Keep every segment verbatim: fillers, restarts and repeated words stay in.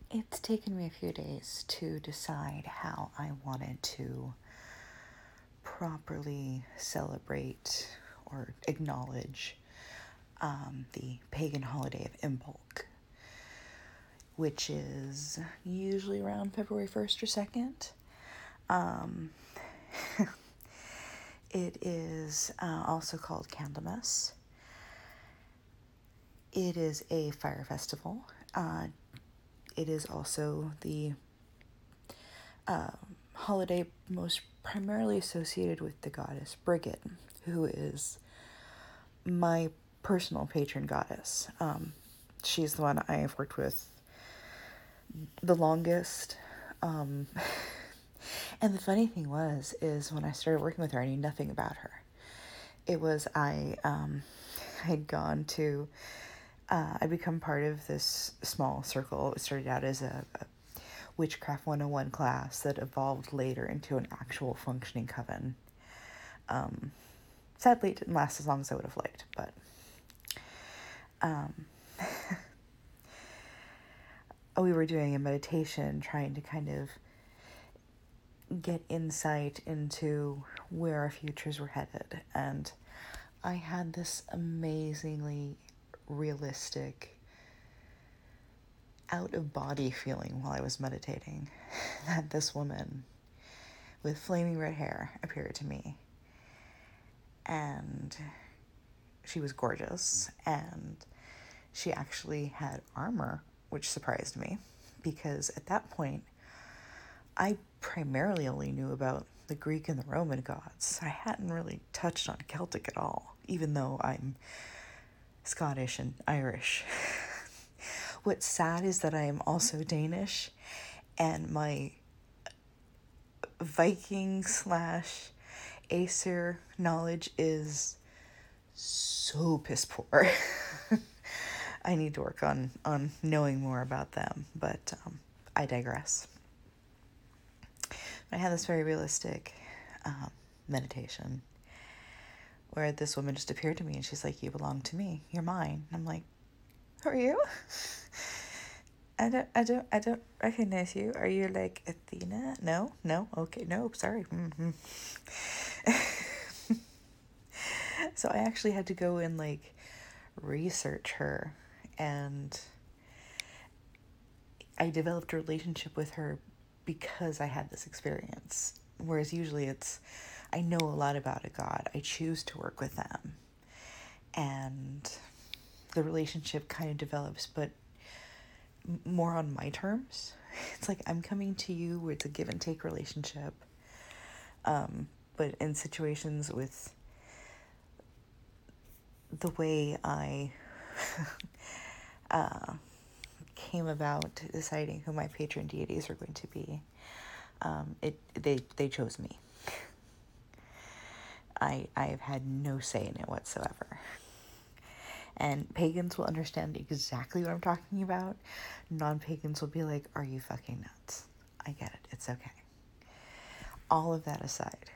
It's taken me a few days to decide how I wanted to properly celebrate or acknowledge um, the pagan holiday of Imbolc, which is usually around February first or second. Um, it is uh, also called Candlemas. It is a fire festival. Uh, it is also the uh, holiday most primarily associated with the goddess Brigid, who is my personal patron goddess. Um, she's the one I have worked with the longest. Um, and the funny thing was, is when I started working with her, I knew nothing about her. It was I, um, I had gone to, uh, I'd become part of this small circle. It started out as a, a Witchcraft one oh one class that evolved later into an actual functioning coven. Um, sadly, it didn't last as long as I would have liked, but um, we were doing a meditation trying to kind of get insight into where our futures were headed. And I had this amazingly realistic out-of-body feeling while I was meditating that this woman with flaming red hair appeared to me. And she was gorgeous, and she actually had armor, which surprised me, because at that point, I primarily only knew about the Greek and the Roman gods. I hadn't really touched on Celtic at all, even though I'm Scottish and Irish. What's sad is that I am also Danish, and my Viking slash Aesir knowledge is so piss poor. I need to work on, on knowing more about them, but um, I digress. I had this very realistic um, meditation where this woman just appeared to me and she's like, "You belong to me. You're mine." And I'm like, "Who are you? I don't, I don't, I don't recognize you. Are you like Athena? No, no, okay, no, sorry." Mm-hmm. So I actually had to go and like research her, and I developed a relationship with her because I had this experience. Whereas usually it's, I know a lot about a god, I choose to work with them, and the relationship kind of develops, but more on my terms. It's like I'm coming to you where it's a give and take relationship. Um, but in situations with the way I uh, came about deciding who my patron deities were going to be, um, it they they chose me. I I have had no say in it whatsoever. And pagans will understand exactly what I'm talking about. Non-pagans will be like, "Are you fucking nuts?" I get it. It's okay. All of that aside,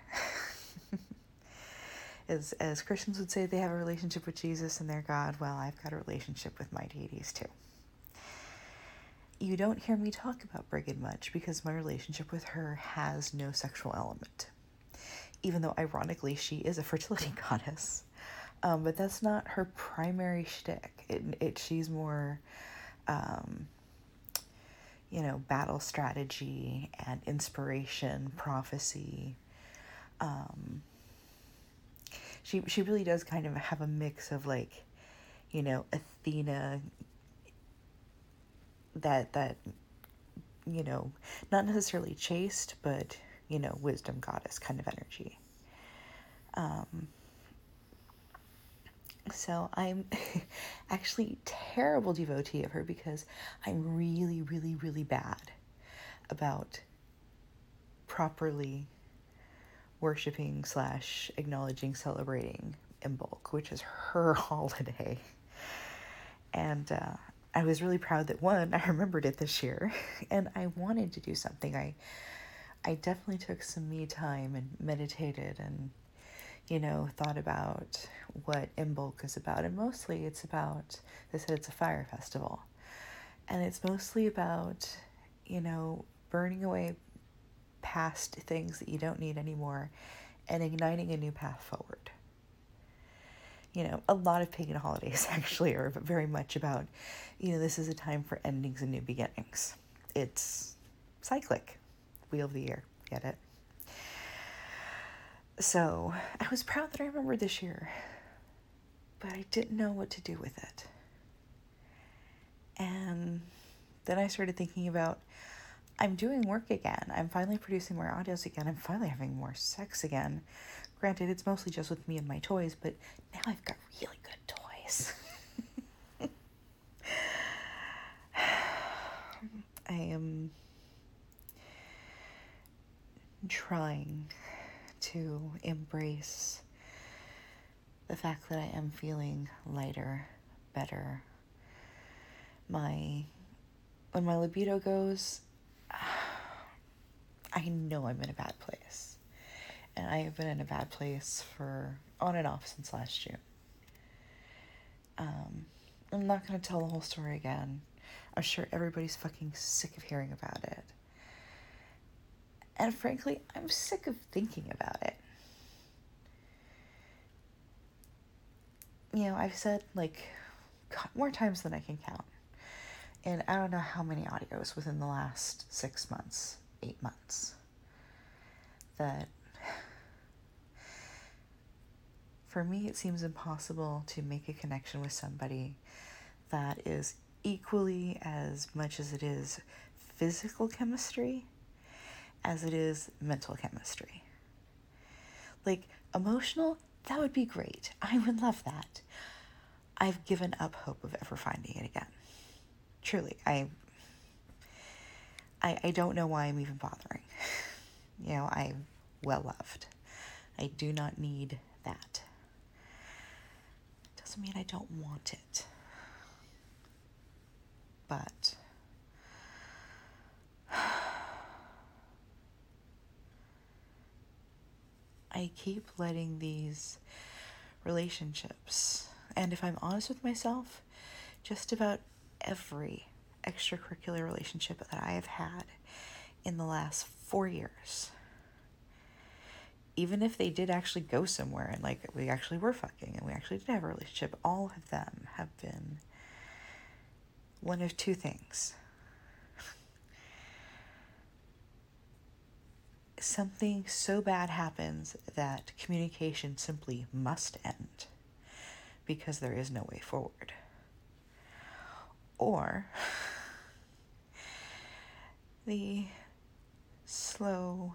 as as Christians would say, they have a relationship with Jesus and their God. Well, I've got a relationship with my deities too. You don't hear me talk about Brigid much because my relationship with her has no sexual element. Even though, ironically, she is a fertility goddess. Um, but that's not her primary shtick. It, it, she's more, um, you know, battle strategy and inspiration, prophecy. Um, she she really does kind of have a mix of like, you know, Athena. That that, you know, not necessarily chaste, but you know, wisdom goddess kind of energy. Um, So I'm actually a terrible devotee of her because I'm really, really, really bad about properly worshiping slash acknowledging, celebrating Imbolc, which is her holiday. And uh, I was really proud that, one, I remembered it this year, and I wanted to do something. I I definitely took some me time and meditated and, you know, thought about what Imbolc is about. And mostly it's about, they said it's a fire festival. And it's mostly about, you know, burning away past things that you don't need anymore and igniting a new path forward. You know, a lot of pagan holidays actually are very much about, you know, this is a time for endings and new beginnings. It's cyclic. Wheel of the year. Get it? So I was proud that I remembered this year, but I didn't know what to do with it. And then I started thinking about, I'm doing work again. I'm finally producing more audios again. I'm finally having more sex again. Granted, it's mostly just with me and my toys, but now I've got really good toys. I am trying to embrace the fact that I am feeling lighter, better. My, when my libido goes, I know I'm in a bad place. And I have been in a bad place for on and off since last June. Um, I'm not going to tell the whole story again. I'm sure everybody's fucking sick of hearing about it. And frankly, I'm sick of thinking about it. You know, I've said, like, God, more times than I can count. And I don't know how many audios within the last six months, eight months, that for me it seems impossible to make a connection with somebody that is equally as much as it is physical chemistry as it is mental chemistry. Like, emotional, that would be great. I would love that. I've given up hope of ever finding it again. Truly, I, I, I don't know why I'm even bothering. You know, I'm well loved. I do not need that. Doesn't mean I don't want it. But I keep letting these relationships, and if I'm honest with myself, just about every extracurricular relationship that I have had in the last four years, even if they did actually go somewhere and like we actually were fucking and we actually did have a relationship, all of them have been one of two things. Something so bad happens that communication simply must end because there is no way forward. Or the slow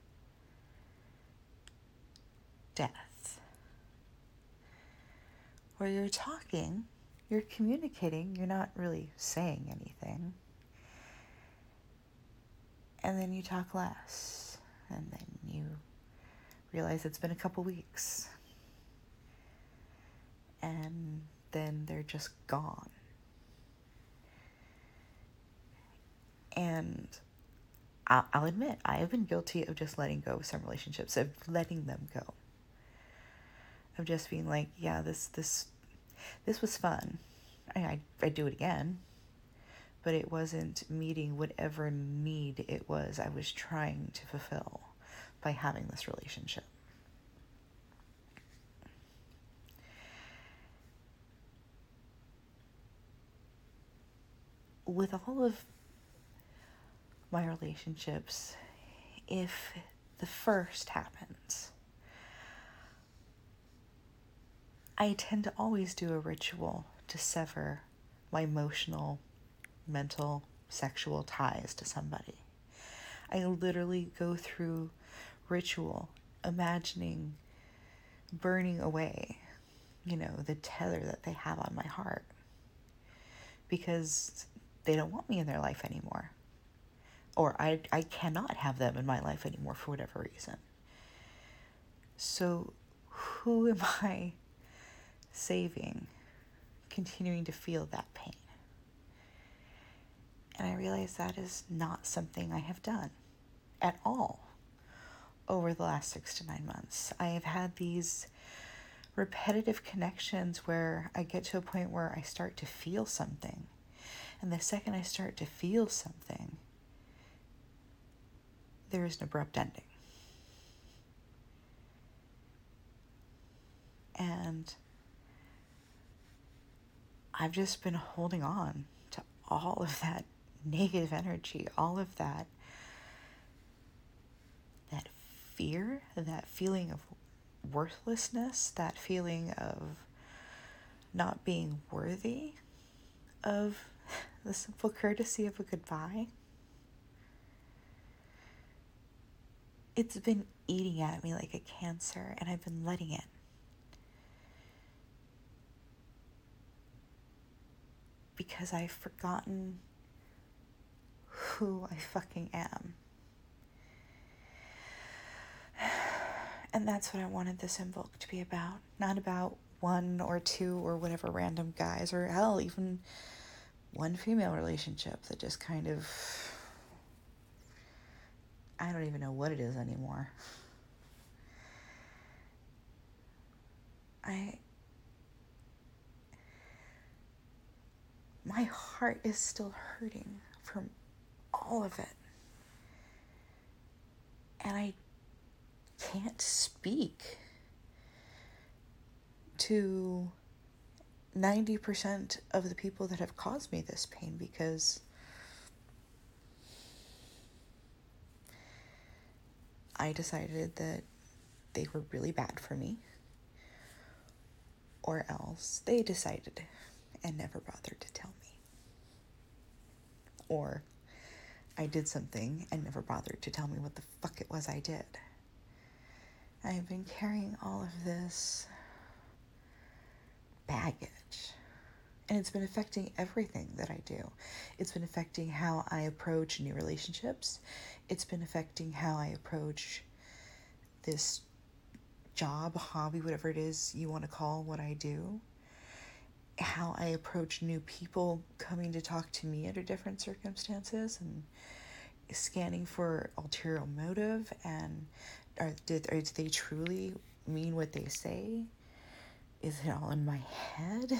death, where you're talking, you're communicating, you're not really saying anything, and then you talk less, and then you realize it's been a couple weeks, and then they're just gone. And I'll, I'll admit, I have been guilty of just letting go of some relationships, of letting them go. Of just being like, yeah, this this this was fun. I, I I'd do it again. But it wasn't meeting whatever need it was I was trying to fulfill by having this relationship. With all of my relationships, if the first happens, I tend to always do a ritual to sever my emotional, mental, sexual ties to somebody. I literally go through ritual, imagining burning away, you know, the tether that they have on my heart, because they don't want me in their life anymore. Or I, I cannot have them in my life anymore for whatever reason. So who am I saving, continuing to feel that pain? And I realize that is not something I have done at all over the last six to nine months. I have had these repetitive connections where I get to a point where I start to feel something. And the second I start to feel something, there is an abrupt ending. And I've just been holding on to all of that negative energy, all of that that fear, that feeling of worthlessness, that feeling of not being worthy of the simple courtesy of a goodbye. It's been eating at me like a cancer, and I've been letting it. Because I've forgotten who I fucking am. And that's what I wanted this Invoke to be about. Not about one or two or whatever random guys, or hell, even one female relationship that just kind of, I don't even know what it is anymore. I, my heart is still hurting from all of it. And I can't speak to ninety percent of the people that have caused me this pain, because I decided that they were really bad for me, or else they decided and never bothered to tell me, or I did something and never bothered to tell me what the fuck it was I did. I've been carrying all of this baggage, and it's been affecting everything that I do. It's been affecting how I approach new relationships. It's been affecting how I approach this job, hobby, whatever it is you want to call what I do. How I approach new people coming to talk to me under different circumstances, and scanning for ulterior motive, and are did, are, do they truly mean what they say? Is it all in my head?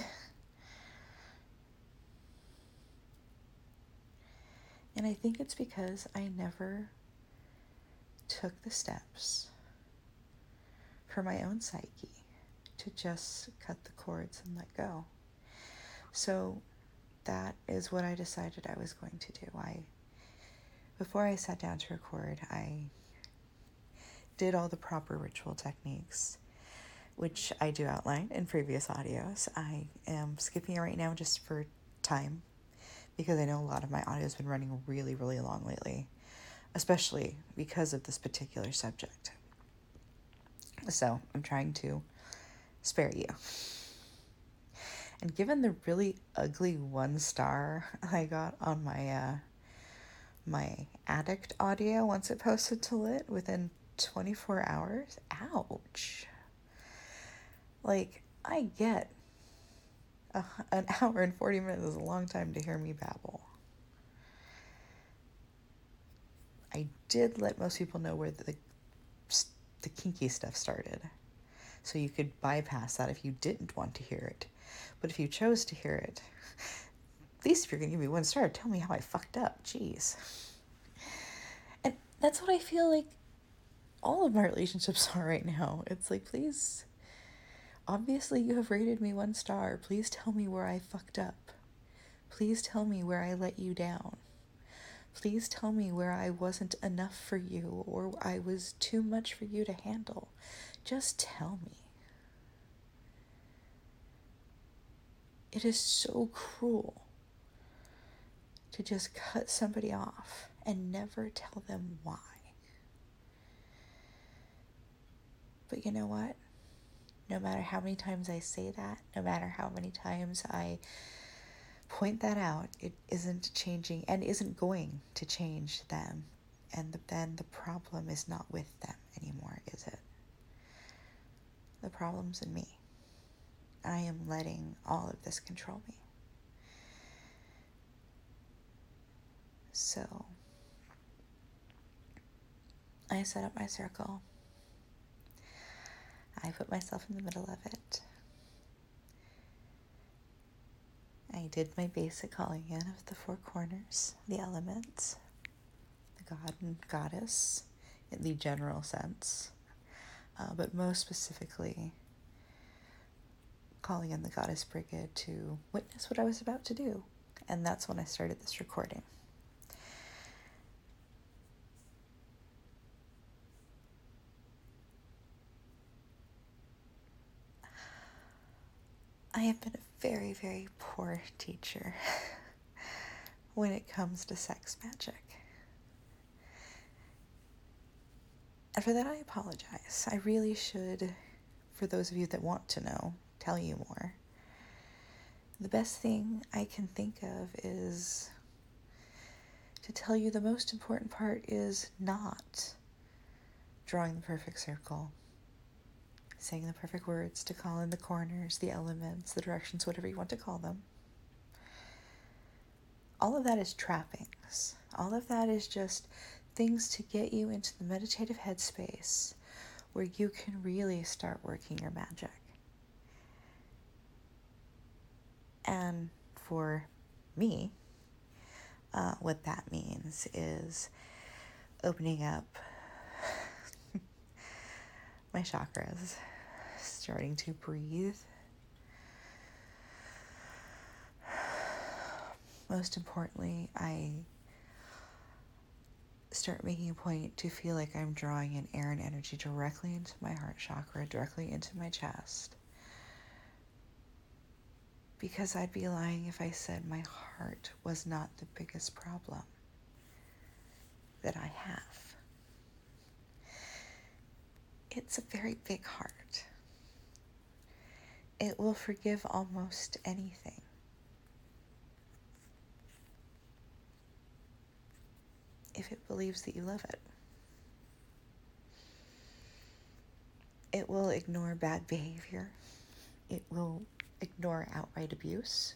And I think it's because I never took the steps for my own psyche to just cut the cords and let go. So that is what I decided I was going to do. I, before I sat down to record, I did all the proper ritual techniques, which I do outline in previous audios. I am skipping it right now just for time, because I know a lot of my audio has been running really, really long lately, especially because of this particular subject. So I'm trying to spare you. And given the really ugly one star I got on my uh, my addict audio once it posted to Lit within twenty-four hours, ouch. Like, I get a, an hour and forty minutes is a long time to hear me babble. I did let most people know where the the kinky stuff started, so you could bypass that if you didn't want to hear it. But if you chose to hear it, at least if you're gonna give me one star, tell me how I fucked up. Jeez. And that's what I feel like all of my relationships are right now. It's like, please, obviously you have rated me one star. Please tell me where I fucked up. Please tell me where I let you down. Please tell me where I wasn't enough for you, or I was too much for you to handle. Just tell me. It is so cruel to just cut somebody off and never tell them why. But you know what? No matter how many times I say that, no matter how many times I point that out, it isn't changing and isn't going to change them. And the, then the problem is not with them anymore, is it? The problem's in me. I am letting all of this control me. So I set up my circle. I put myself in the middle of it. I I did my basic calling in of the four corners, the elements, the god and goddess in the general sense, uh, but most specifically calling in the goddess Brigid to witness what I was about to do. And that's when I started this recording. I have been a very, very poor teacher when it comes to sex magic. And for that, I apologize. I really should, for those of you that want to know, tell you more. The best thing I can think of is to tell you the most important part is not drawing the perfect circle, saying the perfect words to call in the corners, the elements, the directions, whatever you want to call them. All of that is trappings. All of that is just things to get you into the meditative headspace where you can really start working your magic. And for me, uh, what that means is opening up my chakras, starting to breathe. Most importantly, I start making a point to feel like I'm drawing in air and energy directly into my heart chakra, directly into my chest. Because I'd be lying if I said my heart was not the biggest problem that I have. It's a very big heart. It will forgive almost anything. If it believes that you love it. It will ignore bad behavior. It will ignore outright abuse.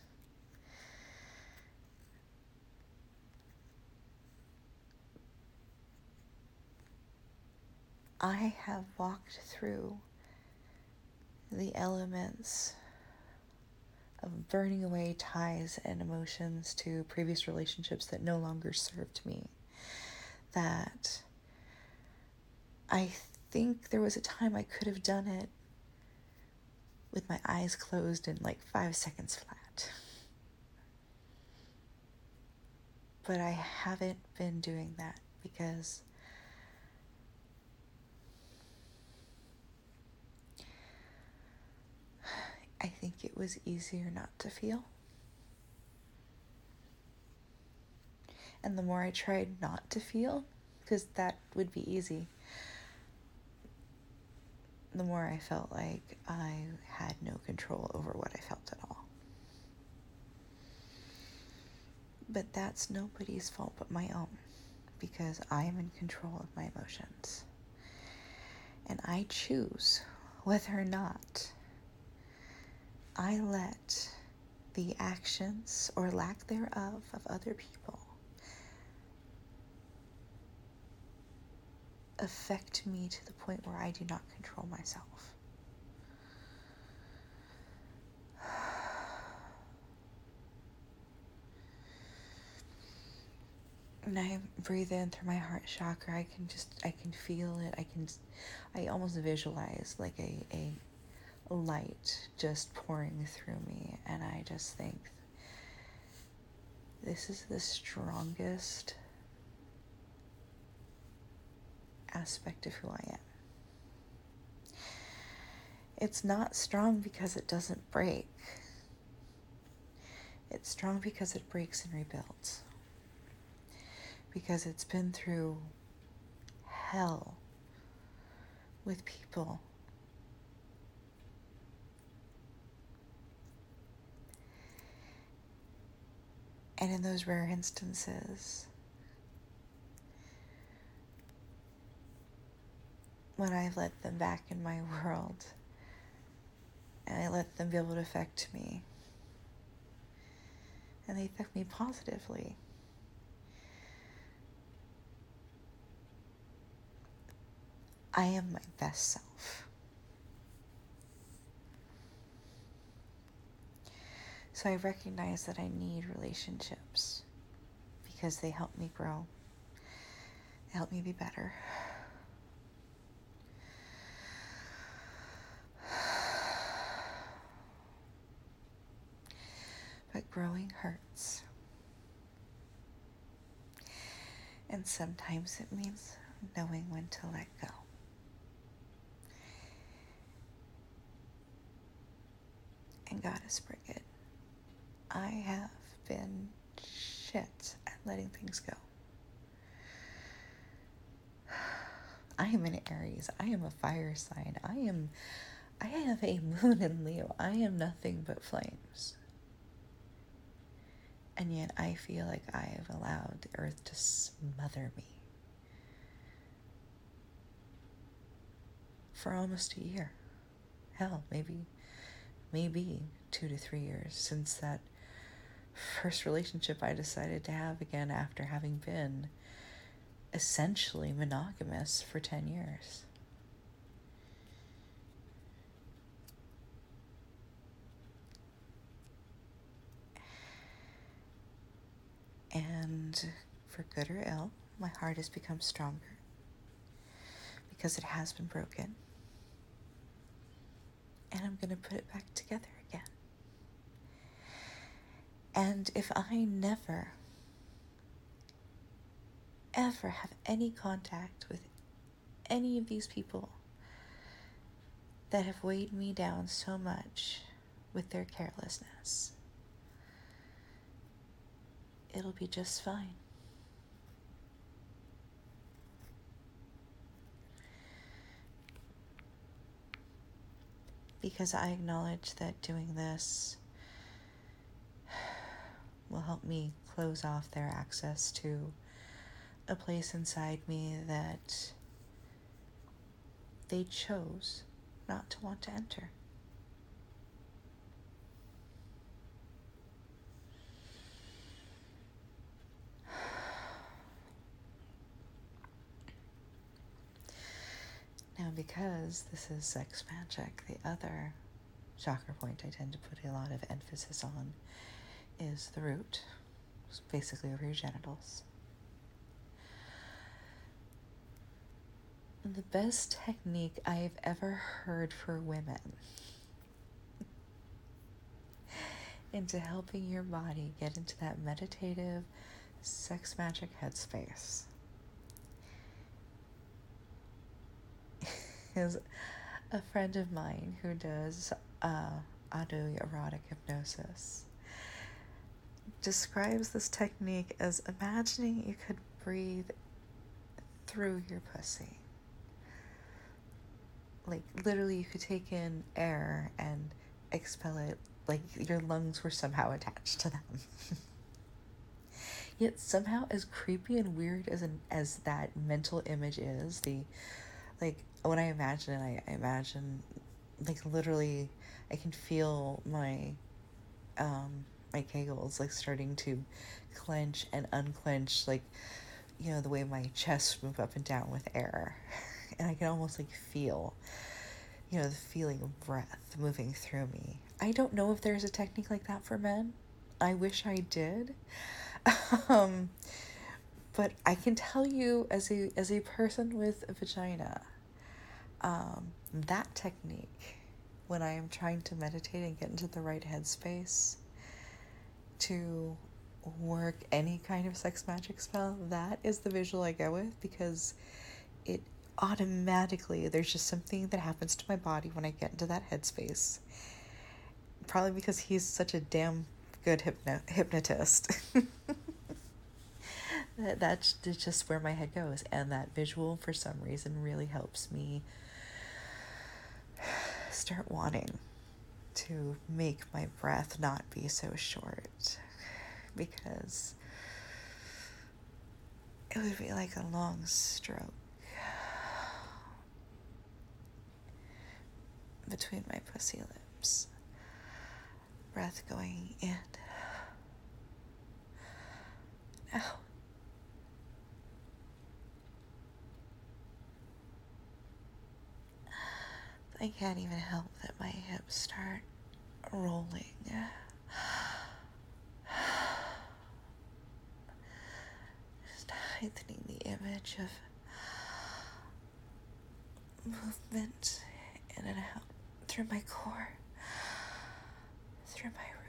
I have walked through the elements of burning away ties and emotions to previous relationships that no longer served me. That I think there was a time I could have done it with my eyes closed in like five seconds flat. But I haven't been doing that because I think it was easier not to feel. And the more I tried not to feel, because that would be easy, the more I felt like I had no control over what I felt at all. But that's nobody's fault but my own, because I am in control of my emotions. And I choose whether or not I let the actions or lack thereof of other people affect me to the point where I do not control myself. And I breathe in through my heart chakra. I can just, I can feel it. I can, I almost visualize like a, a, a light just pouring through me. And I just think, this is the strongest aspect of who I am. It's not strong because it doesn't break. It's strong because it breaks and rebuilds. Because it's been through hell with people. And in those rare instances, when I let them back in my world, and I let them be able to affect me, and they affect me positively, I am my best self. So I recognize that I need relationships because they help me grow. They help me be better. But growing hurts. And sometimes it means knowing when to let go. And Goddess Brigid, I have been shit at letting things go. I am an Aries. I am a fire sign. I am, I have a moon in Leo. I am nothing but flames. And yet I feel like I have allowed the earth to smother me for almost a year. Hell, maybe, maybe two to three years since that first relationship I decided to have again after having been essentially monogamous for ten years. And for good or ill, my heart has become stronger because it has been broken. And I'm going to put it back together again. And if I never, ever have any contact with any of these people that have weighed me down so much with their carelessness, it'll be just fine. Because I acknowledge that doing this will help me close off their access to a place inside me that they chose not to want to enter. Now, because this is sex magic, the other chakra point I tend to put a lot of emphasis on is the root, basically over your genitals. The best technique I've ever heard for women into helping your body get into that meditative sex magic headspace is a friend of mine who does uh, autoerotic hypnosis describes this technique as imagining you could breathe through your pussy. Like, literally, you could take in air and expel it like your lungs were somehow attached to them. Yet somehow, as creepy and weird as an, as that mental image is, the like when I imagine it, I, I imagine like literally I can feel my um my kegels like starting to clench and unclench, like, you know, the way my chest move up and down with air. And I can almost like feel, you know, the feeling of breath moving through me. I don't know if there's a technique like that for men. I wish I did. um, but I can tell you as a as a person with a vagina, um, that technique, when I am trying to meditate and get into the right headspace to work any kind of sex magic spell, that is the visual I go with, because it automatically, there's just something that happens to my body when I get into that headspace. Probably because he's such a damn good hypno- hypnotist. that, that's just where my head goes. And that visual, for some reason, really helps me start wanting to make my breath not be so short. Because it would be like a long stroke between my pussy lips. Breath going in, out. I can't even help that my hips start rolling tightening the image of movement in and out through my core, through my root.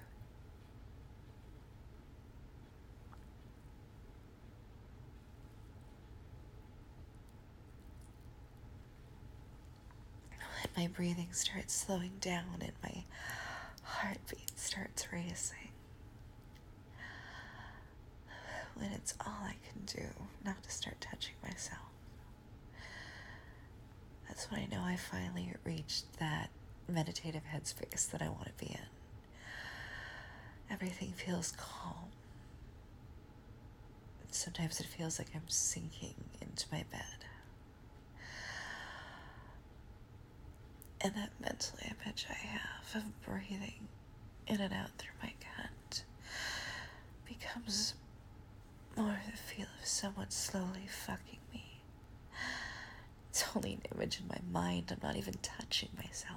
When my breathing starts slowing down and my heartbeat starts racing, when it's all I can do not to start touching myself, that's when I know I finally reached that meditative headspace that I want to be in. Everything feels calm. Sometimes it feels like I'm sinking into my bed. And that mental image I have of breathing in and out through my gut becomes more the feel of someone slowly fucking me. It's only an image in my mind. I'm not even touching myself.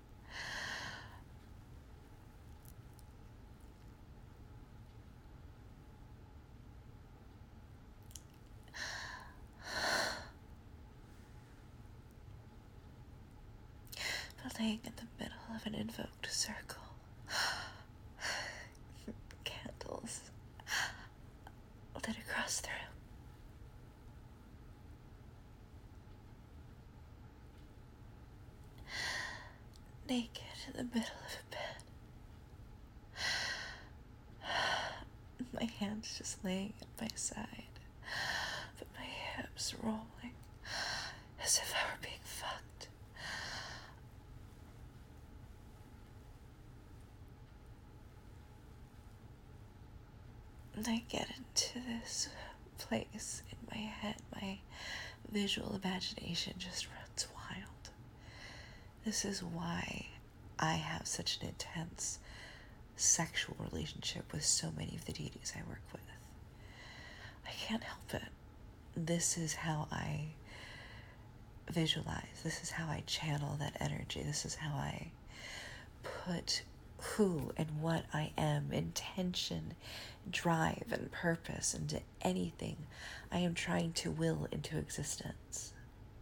But laying in the middle of an invoked circle, candles lit across the room. Naked in the middle of a bed. My hands just laying at my side, but my hips rolling as if I were being fucked. And I get into this place in my head. My visual imagination just runs wild. This is why I have such an intense sexual relationship with so many of the deities I work with. I can't help it. This is how I visualize. This is how I channel that energy. This is how I put who and what I am, intention, drive, and purpose into anything I am trying to will into existence.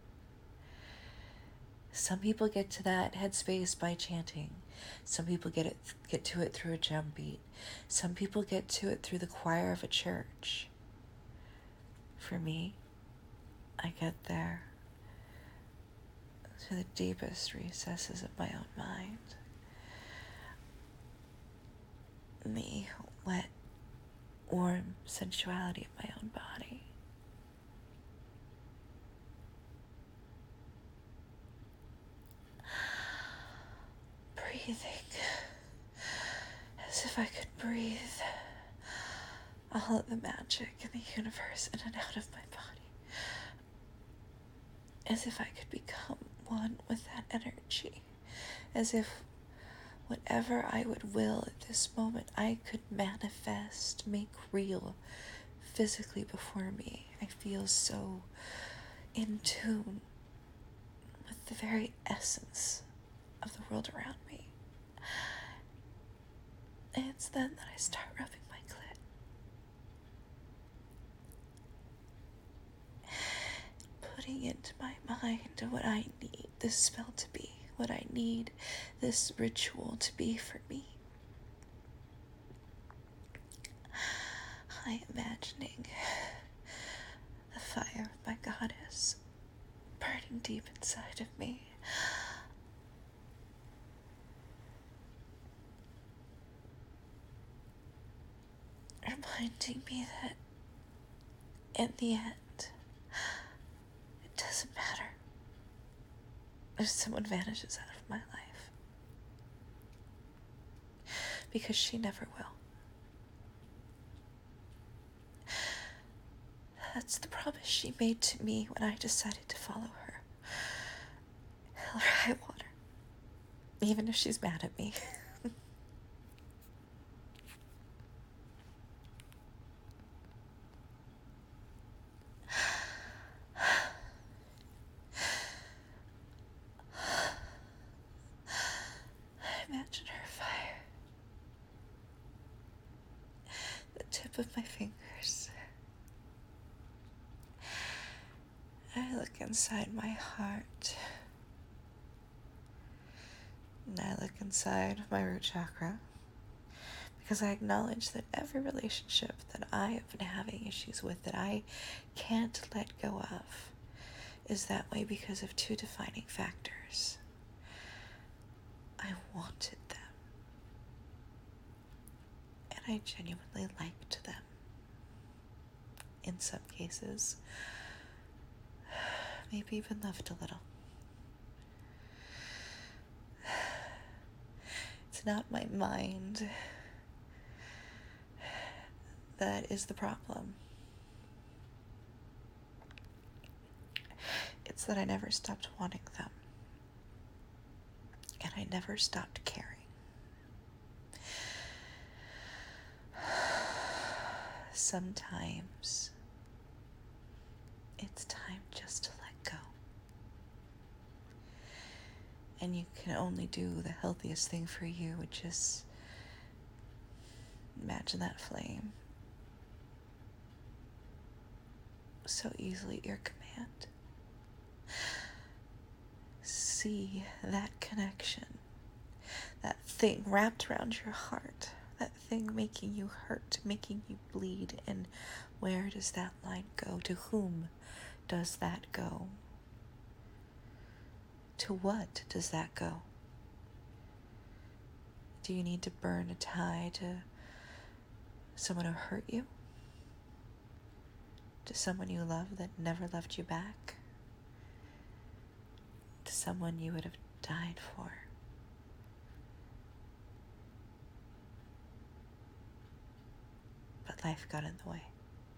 Some people get to that headspace by chanting. Some people get it get to it through a drum beat. Some people get to it through the choir of a church. For me, I get there to the deepest recesses of my own mind. The wet, warm sensuality of my own body. Breathing as if I could breathe all of the magic in the universe in and out of my body. As if I could become one with that energy. As if whatever I would will at this moment, I could manifest, make real, physically before me. I feel so in tune with the very essence of the world around me. And it's then that I start rubbing my clit. Putting into my mind what I need this spell to be. What I need this ritual to be for me. I am imagining the fire of my goddess burning deep inside of me. Reminding me that in the end, it doesn't matter if someone vanishes out of my life, because she never will. That's the promise she made to me when I decided to follow her. Hell or high water, even if she's mad at me. Imagine her fire. The tip of my fingers. look inside my heart, and I look inside my root chakra, because I acknowledge that every relationship that I have been having issues with, that I can't let go of, is that way because of two defining factors. I wanted them, and I genuinely liked them. In some cases, maybe even loved a little. It's not my mind that is the problem. It's that I never stopped wanting them, and I never stopped caring. Sometimes it's time just to let go. And you can only do the healthiest thing for you, which is imagine that flame so easily at your command. See that connection, that thing wrapped around your heart, that thing making you hurt, making you bleed, and where does that line go? To whom does that go? To what does that go? Do you need to burn a tie to someone who hurt you? To someone you love that never loved you back? To someone you would have died for? But life got in the way.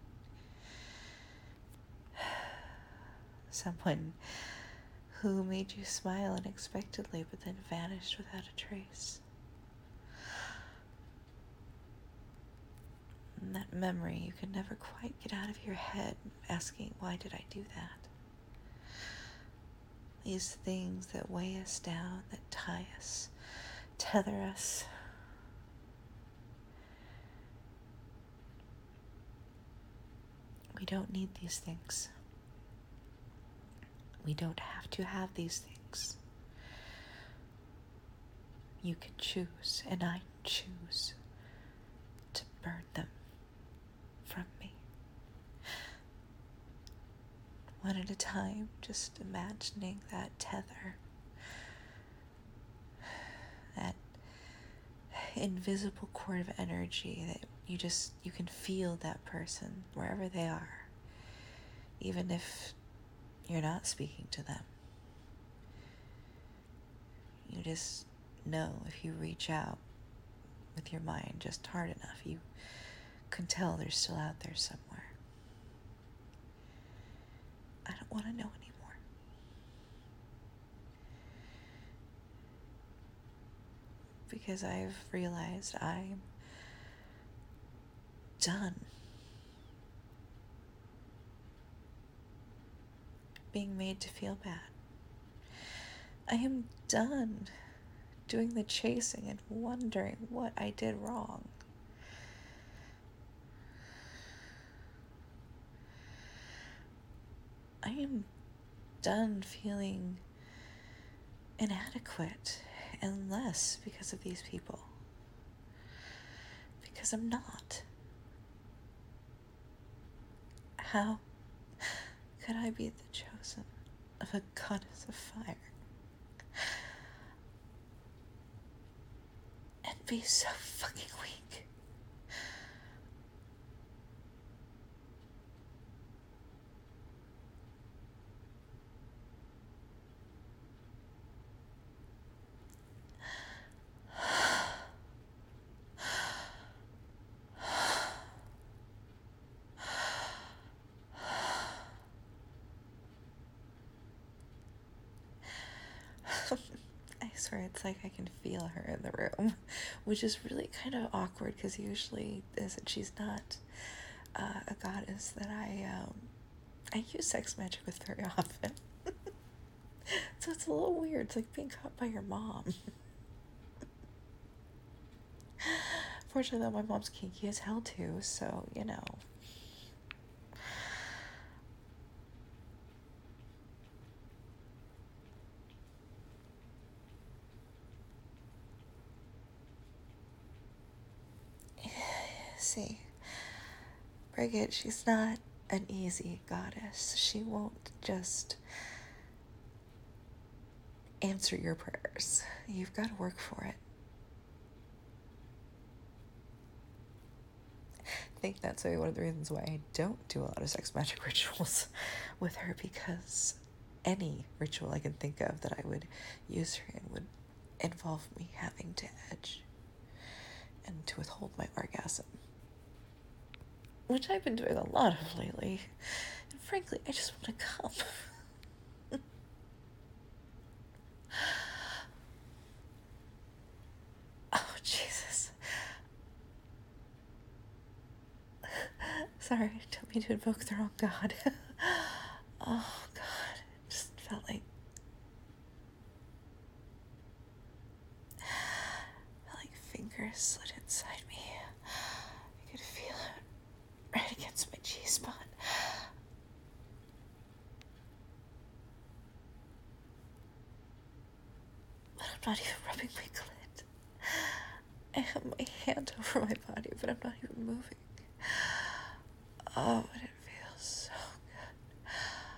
Someone who made you smile unexpectedly but then vanished without a trace. And that memory you can never quite get out of your head, asking, why did I do that? These things that weigh us down, that tie us, tether us. We don't need these things. We don't have to have these things. You can choose, and I choose to burn them from me. One at a time, just imagining that tether, that invisible cord of energy that you just, you can feel that person wherever they are, even if you're not speaking to them. You just know if you reach out with your mind just hard enough, you can tell they're still out there somewhere. I don't want to know anymore. Because I've realized I'm done being made to feel bad. I am done doing the chasing and wondering what I did wrong. I am done feeling inadequate and less because of these people. Because I'm not. How could I be the chosen of a goddess of fire and be so fucking weak? I swear it's like I can feel her in the room, which is really kind of awkward because usually she's not uh, a goddess that I um, I use sex magic with very often. So it's a little weird. It's like being caught by your mom. Fortunately, though, my mom's kinky as hell too, so you know. see. Brigid, she's not an easy goddess. She won't just answer your prayers. You've got to work for it. I think that's maybe one of the reasons why I don't do a lot of sex magic rituals with her, because any ritual I can think of that I would use her in would involve me having to edge and to withhold my orgasm, which I've been doing a lot of lately. And frankly, I just want to come. Oh, Jesus. Sorry, I don't mean to invoke the wrong god. Oh, God. It just felt like... felt like fingers slid inside me. I could feel it right against my G-spot. But I'm not even rubbing my clit. I have my hand over my body, but I'm not even moving. Oh, but it feels so good.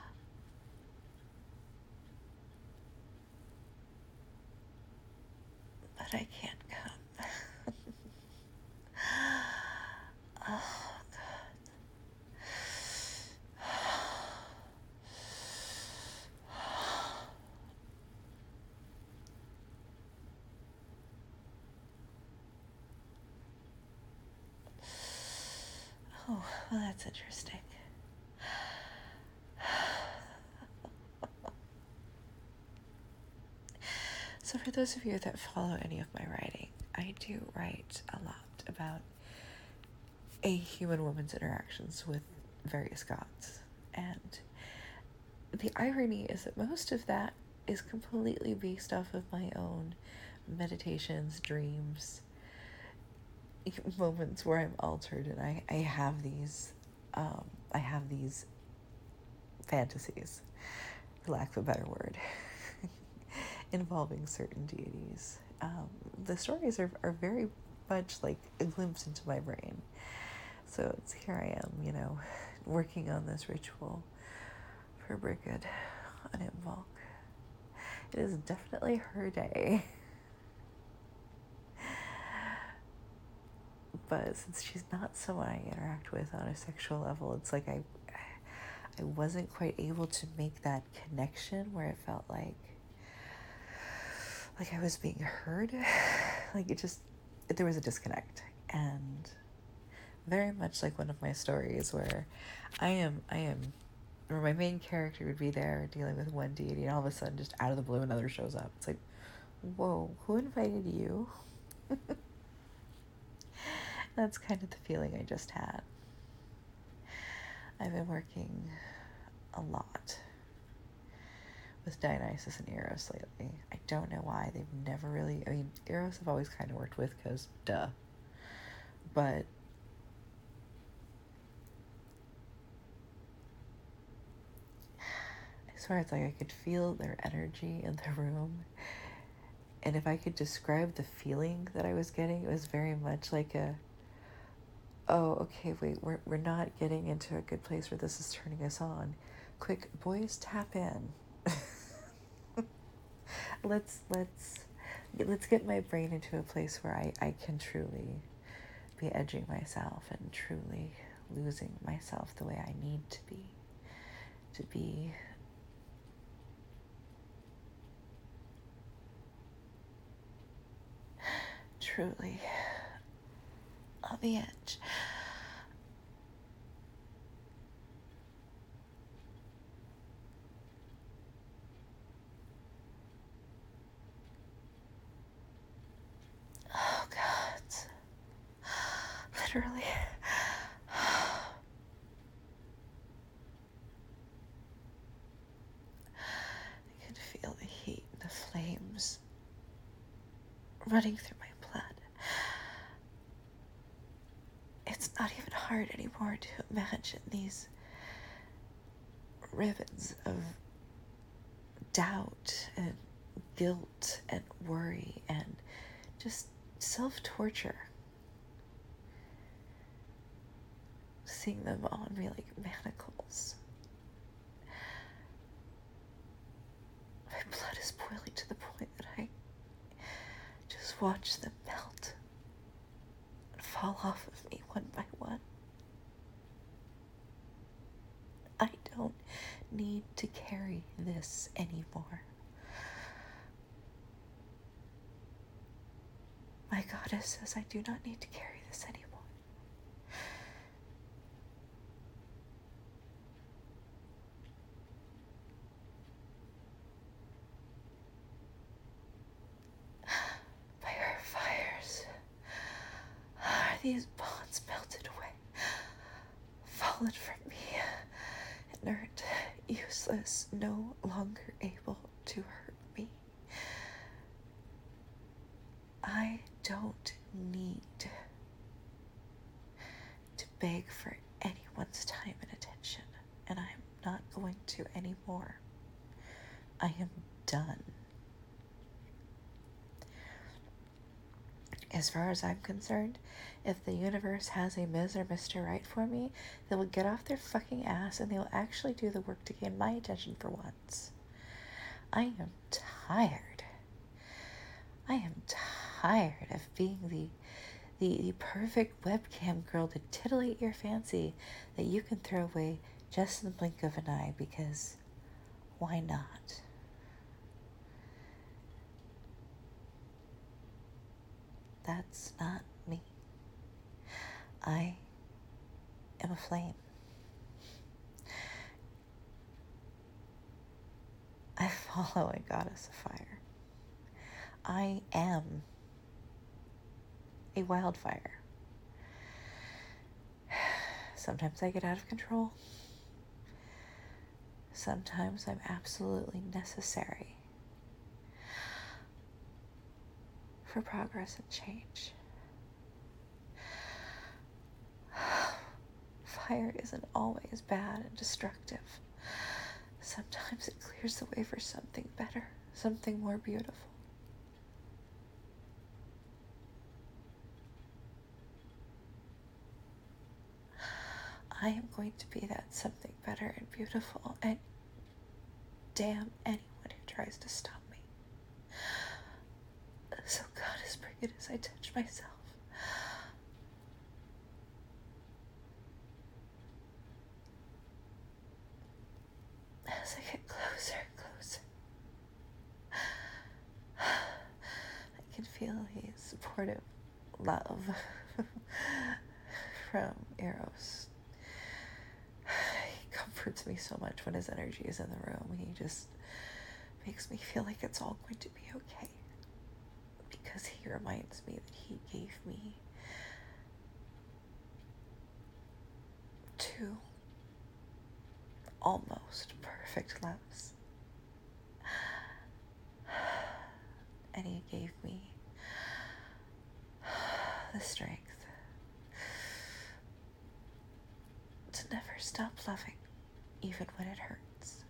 But I can't come. Oh, God. Oh, well, that's interesting. So for those of you that follow any of my writing, I do write a lot about a human woman's interactions with various gods. And the irony is that most of that is completely based off of my own meditations, dreams, moments where I'm altered, and I, I have these um, I have these fantasies, for lack of a better word, involving certain deities. Um, the stories are, are very much like a glimpse into my brain. So it's here I am, you know, working on this ritual for Brigid on Imbolc. It is definitely her day. But since she's not someone I interact with on a sexual level, it's like I I wasn't quite able to make that connection where it felt like like I was being heard. Like it just, there was a disconnect. And very much like one of my stories where I am, I am, where my main character would be there dealing with one deity, and all of a sudden, just out of the blue, another shows up. It's like, whoa, who invited you? That's kind of the feeling I just had. I've been working a lot with Dionysus and Eros lately. I don't know why. They've never really, I mean, Eros I've always kind of worked with because, duh. But I swear it's like I could feel their energy in the room. And if I could describe the feeling that I was getting, it was very much like a, oh, okay, wait, we're we're not getting into a good place where this is turning us on. Quick, boys, tap in. let's let's let's get my brain into a place where I, I can truly be edging myself and truly losing myself the way I need to be. To be truly on the edge. Oh, God. Literally. I could feel the heat and the flames running through my blood. It's not even hard anymore to imagine these ribbons of doubt and guilt and worry and just self-torture seeing them on me like manacles. My blood is boiling to the point that I just watch them melt and fall off of me one by one. I don't need to carry this anymore. My goddess says I do not need to carry this anymore. By her fires, are these bonds melted away, fallen from me, inert, useless, no longer able to hurt me. I don't need to beg for anyone's time and attention, and I'm not going to anymore. I am done. As far as I'm concerned, if the universe has a Miz or Mister Right for me, they will get off their fucking ass and they will actually do the work to gain my attention for once. I am tired. I am tired of being the, the, the perfect webcam girl to titillate your fancy that you can throw away just in the blink of an eye, because why not? That's not me. I am a flame. I follow a goddess of fire. I am a wildfire. Sometimes I get out of control. Sometimes I'm absolutely necessary for progress and change. Fire isn't always bad and destructive. Sometimes it clears the way for something better, something more beautiful. I am going to be that something better and beautiful, and damn anyone who tries to stop me. So Goddess Brigid, as I touch myself, as I get closer and closer, I can feel his supportive love from Eros. He comforts me so much when his energy is in the room. He just makes me feel like it's all going to be okay, because he reminds me that he gave me two almost perfect loves, and he gave me the strength to never stop loving, even when it hurts.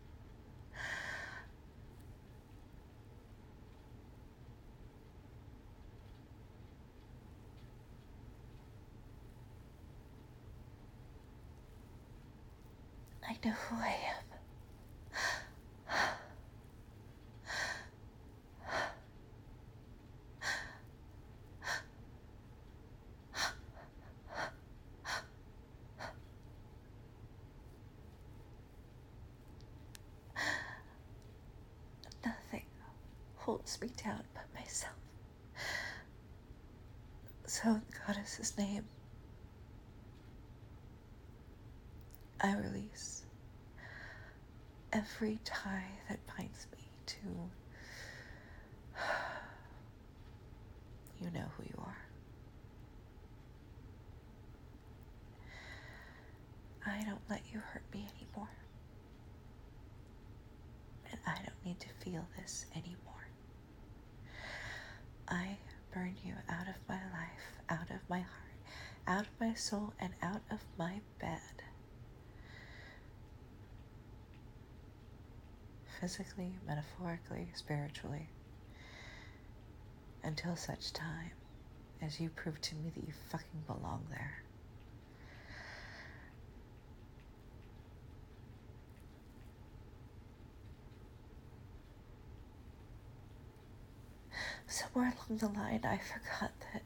I know who I am. Nothing holds me down but myself. So in the goddess's name, I release every tie that binds me to you know who you are. I don't let you hurt me anymore. And I don't need to feel this anymore. I burn you out of my life, out of my heart, out of my soul, and out of my bed. Physically, metaphorically, spiritually, until such time as you prove to me that you fucking belong there. somewhere along the line, I forgot that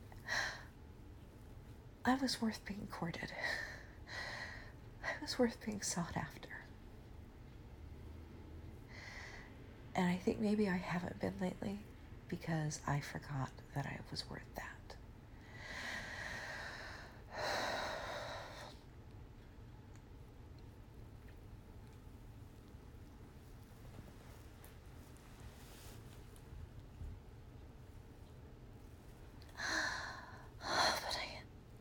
I was worth being courted. I was worth being sought after. And I think maybe I haven't been lately because I forgot that I was worth that. But I...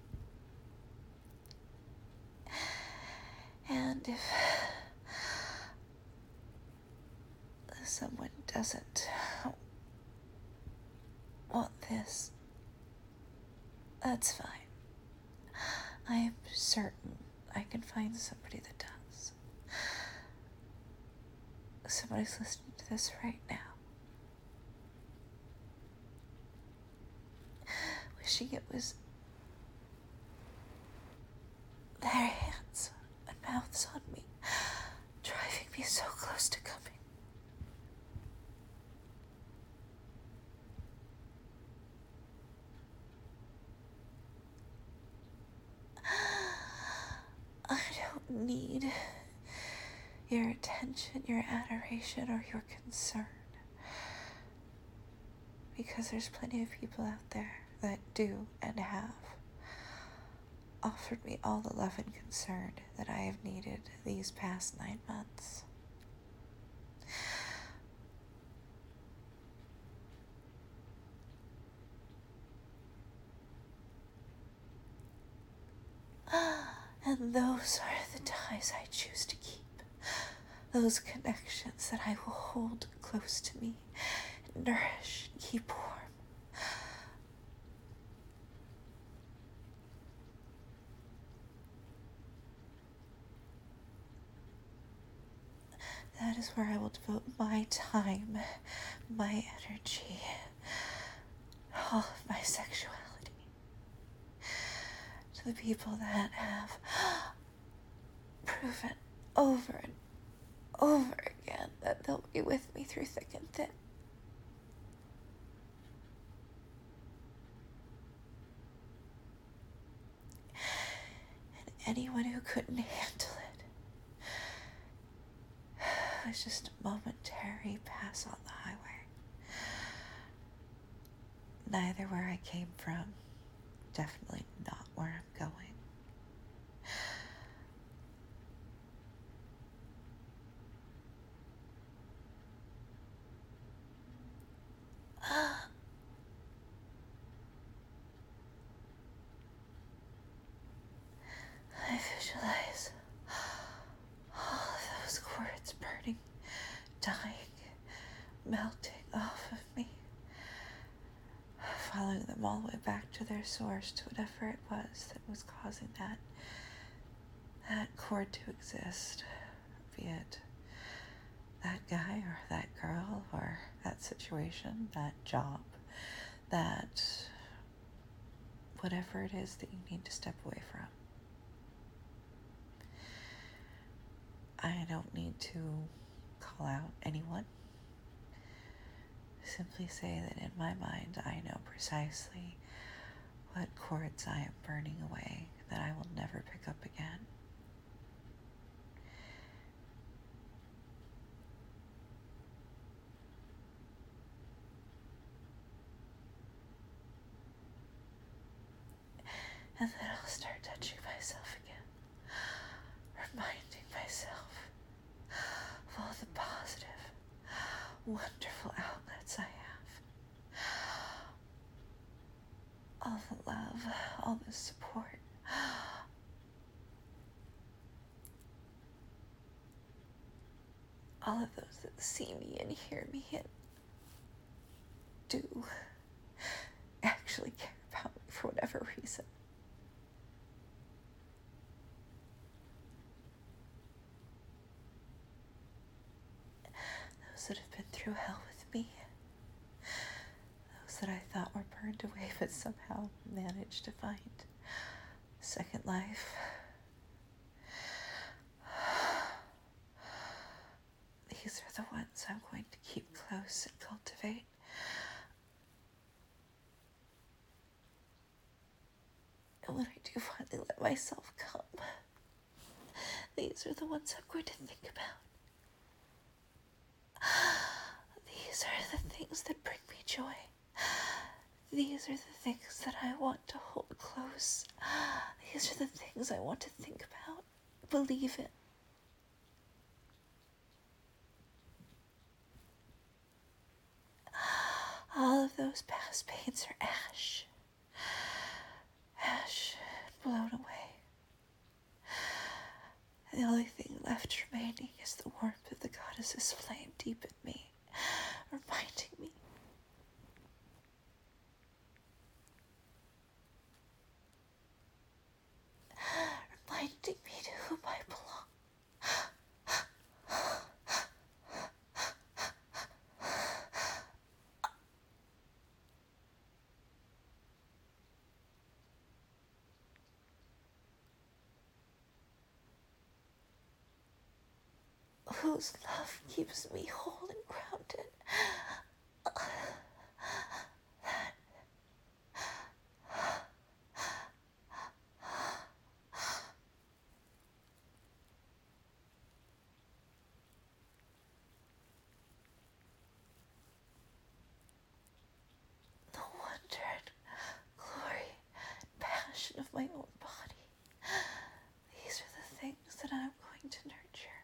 And if someone doesn't want this, that's fine. I am certain I can find somebody that does. Somebody's listening to this right now, wishing it was their hands and mouths on me, driving me so close to coming. I don't need your attention, your adoration, or your concern. Because there's plenty of people out there that do and have offered me all the love and concern that I have needed these past nine months. And those are the ties I choose to keep. Those connections that I will hold close to me, nourish, and keep warm. That is where I will devote my time, my energy, all of my sexuality to the people that have proven over and over again that they'll be with me through thick and thin. And anyone who couldn't handle it was just a momentary pass on the highway. Neither where I came from, definitely not where I'm going. I visualize all of those cords burning, dying, melting off of me, following them all the way back to their source, to whatever it was that was causing that that cord to exist, be it that guy or that girl or that situation, that job, that whatever it is that you need to step away from. I don't need to call out anyone. Simply say that in my mind I know precisely what cords I am burning away that I will never pick up again. And then I'll start touching myself again, reminding myself of all the positive, wonderful outlets I have. All the love, all the support. All of those that see me and hear me and do actually care about me for whatever reason. Those that have been through hell with me. Those that I thought were burned away but somehow managed to find a second life. These are the ones I'm going to keep close and cultivate And when I do finally let myself come, these are the ones I'm going to think about. These are the things that bring me joy. These are the things that I want to hold close. These are the things I want to think about, believe in. All of those past pains are ash. Ash blown away. And the only thing left remaining is the warmth of the goddess's flame deep in me, reminding me. Reminding me to whom I belong. Whose love keeps me whole and grounded. The wonder and glory and passion of my own body. These are the things that I'm going to nurture.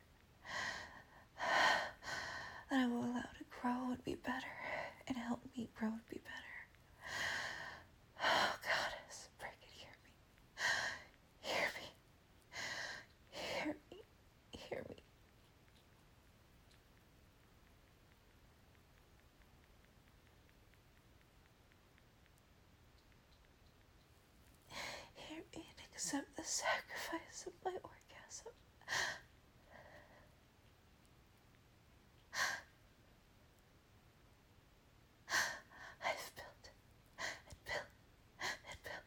That I will allow to grow and be better, and help me grow and be better. Oh, goddess, Brigid, hear me. Hear me. Hear me. Hear me. Hear me and accept the sacrifice of my orgasm. I've built and built and built.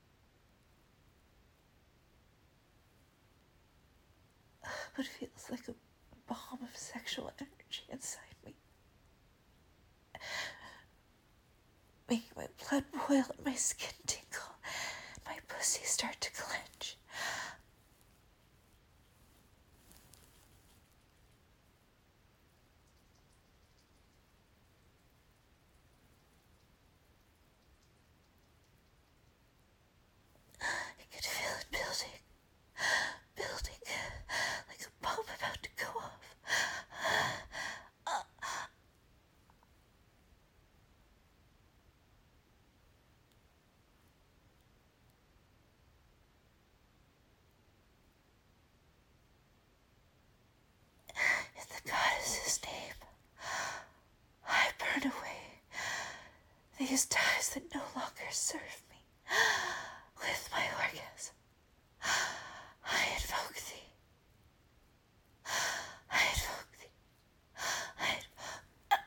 What feels like a bomb of sexual energy inside me. Making my blood boil and my skin tingle, and my pussy start to clench. I could feel it building, building, like a bomb about to go off. In the goddess's name, I burn away these ties that no longer serve me with my orgasm. I invoke thee. I invoke thee. I invoke.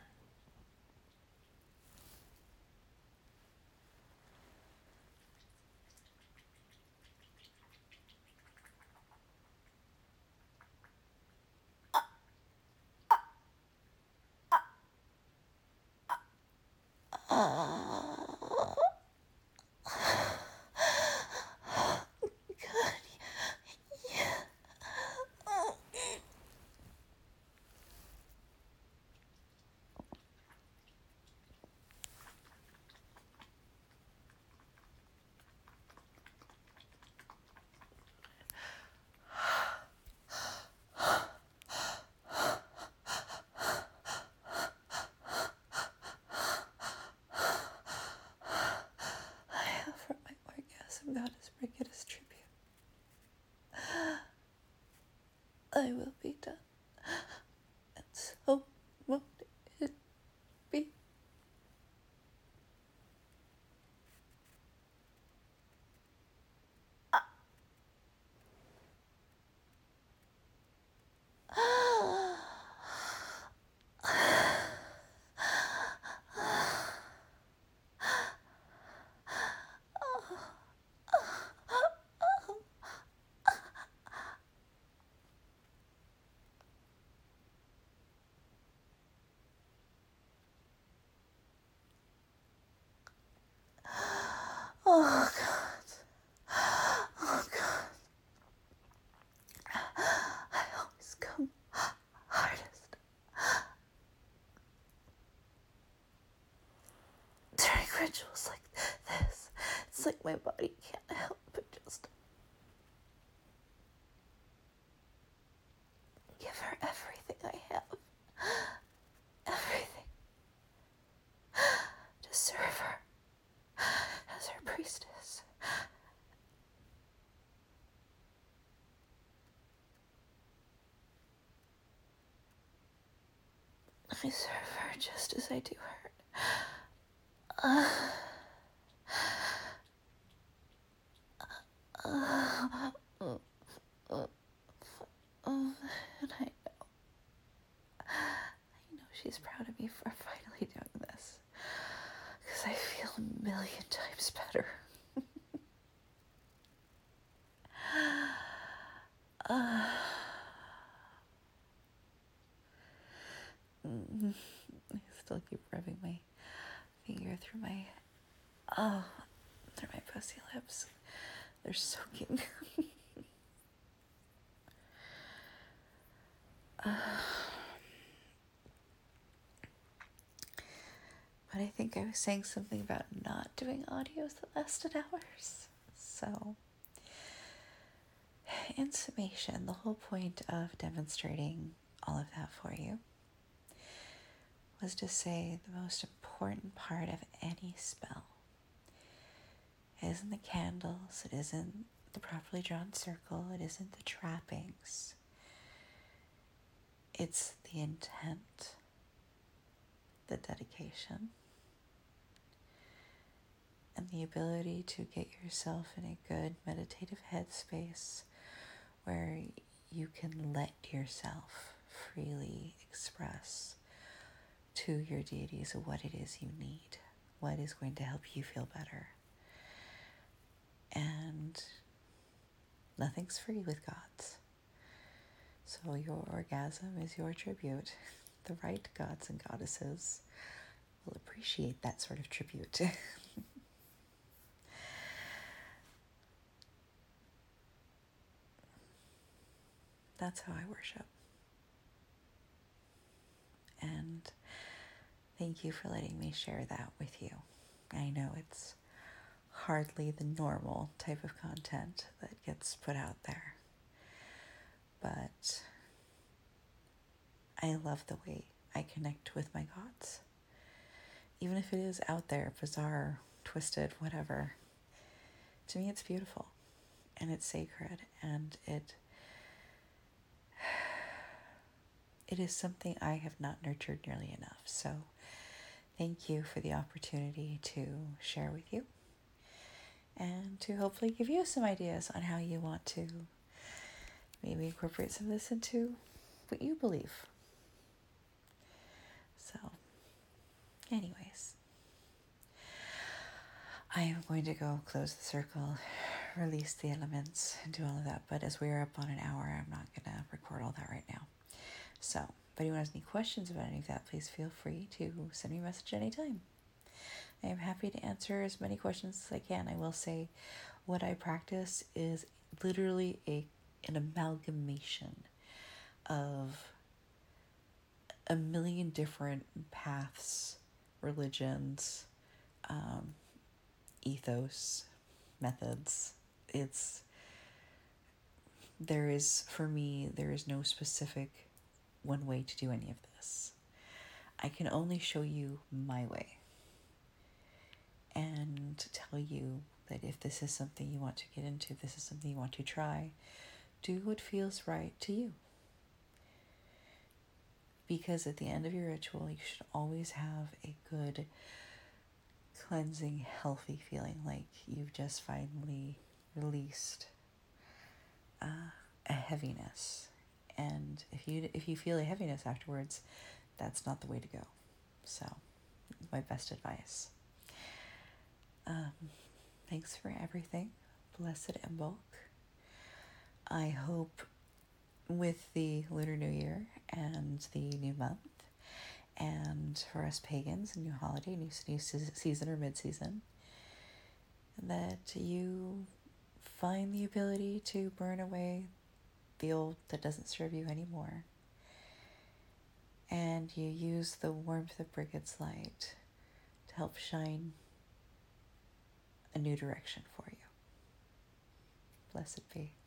Oh, God, yeah. Oh. rituals like this. It's like my body can't help but just give her everything I have. Everything. To serve her as her priestess. I serve her just as I do her. Uh, uh, uh, uh, uh, and I know, I know she's proud of me for finally doing this, because I feel a million times better. uh, I still keep rubbing my finger through my, oh, through my pussy lips. They're soaking. uh, but I think I was saying something about not doing audios that lasted hours. So, in summation, the whole point of demonstrating all of that for you was to say the most important part of any spell isn't the candles, it isn't the properly drawn circle, it isn't the trappings. It's the intent, the dedication, and the ability to get yourself in a good meditative headspace where you can let yourself freely express to your deities what it is you need, what is going to help you feel better. And nothing's free with gods. So your orgasm is your tribute. The right gods and goddesses will appreciate that sort of tribute. That's how I worship. And thank you for letting me share that with you. I know it's hardly the normal type of content that gets put out there, but I love the way I connect with my gods. Even if it is out there, bizarre, twisted, whatever, to me it's beautiful and it's sacred, and it it is something I have not nurtured nearly enough. So thank you for the opportunity to share with you and to hopefully give you some ideas on how you want to maybe incorporate some of this into what you believe. So, anyways, I am going to go close the circle, release the elements, and do all of that. But as we are up on an hour, I'm not going to record all that right now. So, if anyone has any questions about any of that, please feel free to send me a message anytime. I am happy to answer as many questions as I can. I will say what I practice is literally a an amalgamation of a million different paths, religions, um, ethos, methods. It's, there is, for me, there is no specific one way to do any of this. I can only show you my way and tell you that if this is something you want to get into, if this is something you want to try, do what feels right to you. Because at the end of your ritual, you should always have a good, cleansing, healthy feeling, like you've just finally released uh, a heaviness. And if you if you feel a heaviness afterwards, that's not the way to go. So, my best advice. Um, thanks for everything. Blessed Imbolc. I hope with the Lunar New Year and the new month, and for us pagans, a new holiday, new, new season or mid-season, that you find the ability to burn away the old that doesn't serve you anymore, and you use the warmth of Brigade's light to help shine a new direction for you. Blessed be.